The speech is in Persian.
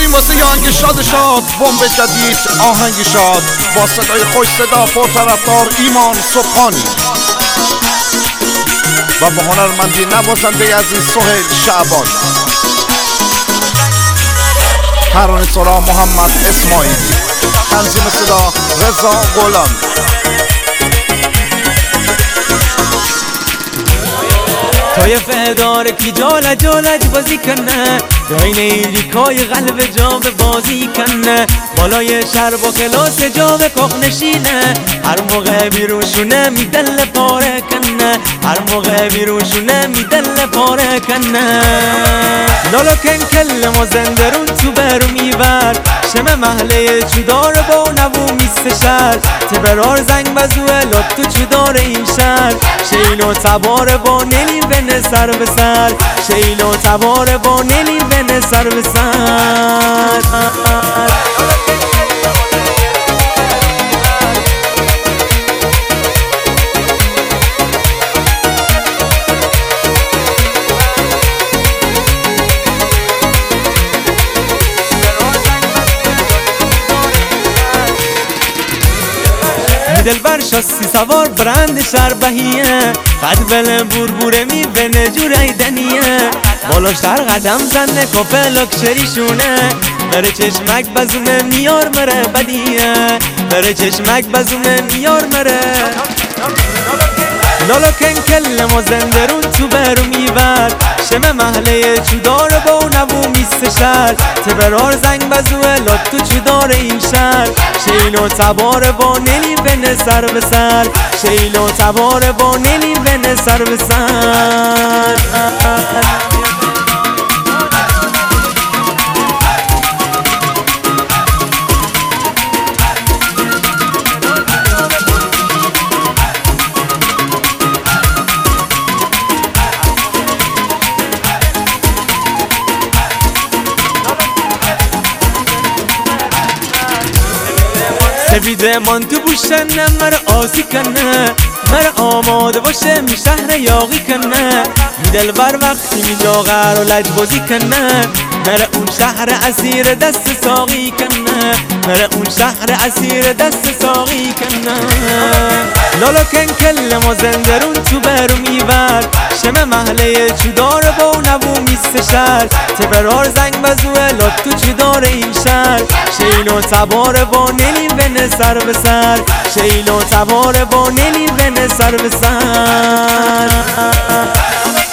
میزنیم واسه یه آهنگ شاد بمب جدید آهنگ شاد با صدای خوش صدا پرطرفدار ایمان صبحانی و با هنرمندی نوازنده عزیز سهیل شعبان، ترانه سرا محمد اسماعیلی، تنظیم صدا رضا غلام. طایفه داره که جالج بازی کنه، بین ایلیکای قلب جام بازی کنه، بالای شهر با کلاس جام کخ نشینه، هر موقع بیروشونه میدل پاره کنه، هر موقع بیروشونه میدل پاره کنه. لالا کل ما زندرون تو برو میبر، شم محله چودار با نبو میست شهر، تبرار زنگ بزوه لط تو چودار این شهر، شیل و تبار با نلی بن سر به سر، شیل و تبار با نلی بن سر به سر. دلبر شاسی سوار برند شربهیه، قد بله بوره میبنه جورای دنیه، بالا شهر قدم زنه کافه لکشریشونه، بره چشمک بزونه میار مره بدیه، بره چشمک بزونه میار مره. لالا کل ما زندرون تو برو میبر، شم محله چودار با نبو میست شهر، تبرار زنگ بزوه لط تو چودار این شهر، شیل و تبار با نلی بن سر به سر، شیل و تبار با نلی بن سر به سر. سفیده من تو بوشنه مر آسی کنه، مر آماده باشه می شهر یاقی کنه، می دلبر وقتی می جاغر و لج بازی کنه، مر اون شهر اسیر دست ساقی کنه، مر اون شهر اسیر دست ساقی کنه. لالا کل ما زندرون تو برو میبر، شم محله چودار با نبو میست شهر، تبرار زنگ بزوه لط تو چودار این شهر، شیل و تبار با نلی بن سر به سر، شیل و تبار با نلی بن سر به سر.